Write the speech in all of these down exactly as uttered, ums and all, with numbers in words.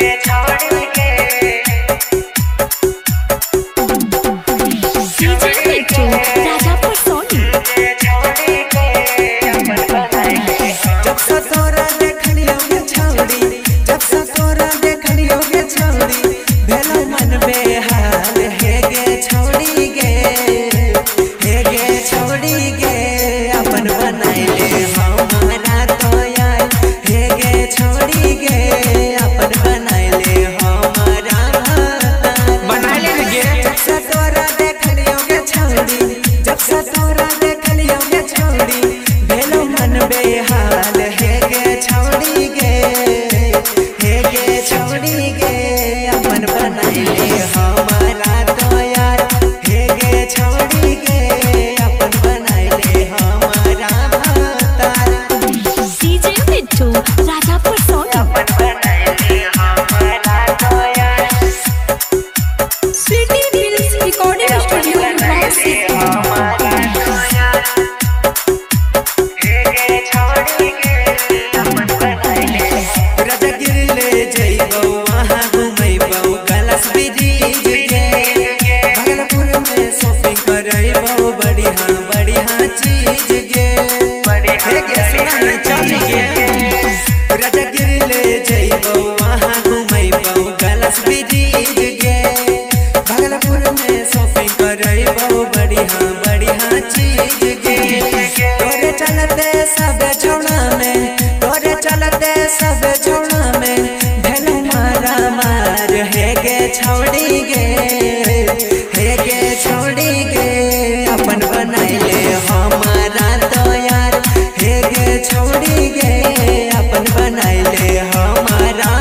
छोड़ी गे हे गे छोड़ी गे अपन बनाइले हमारा तो यार हे गे छोड़ी गे अपन बनाइले हमारा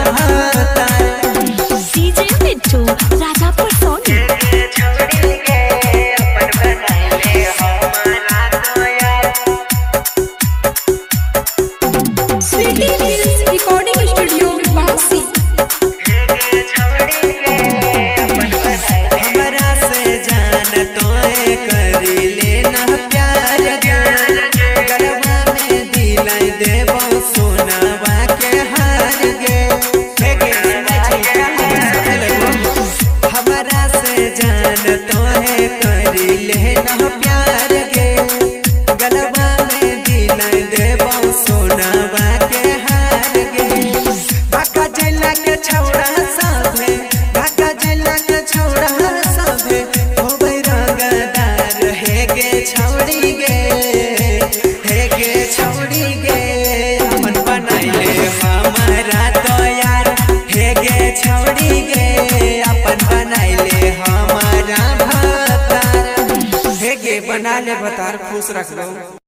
डीजे मिट्टू राजा परसोनी छोड़ी गे अपन बनाइले हमारा तो यार स्वीटी फिल्म्स रिकॉर्डिंग स्टूडियो वासी छोड़ी गे हे गे छोड़ी गे अपन बनाइले हमारा तो यार हे गे छोड़ी गे अपन बनाइले हमारा भतार हे गे बना ले भतार खुश रख लो।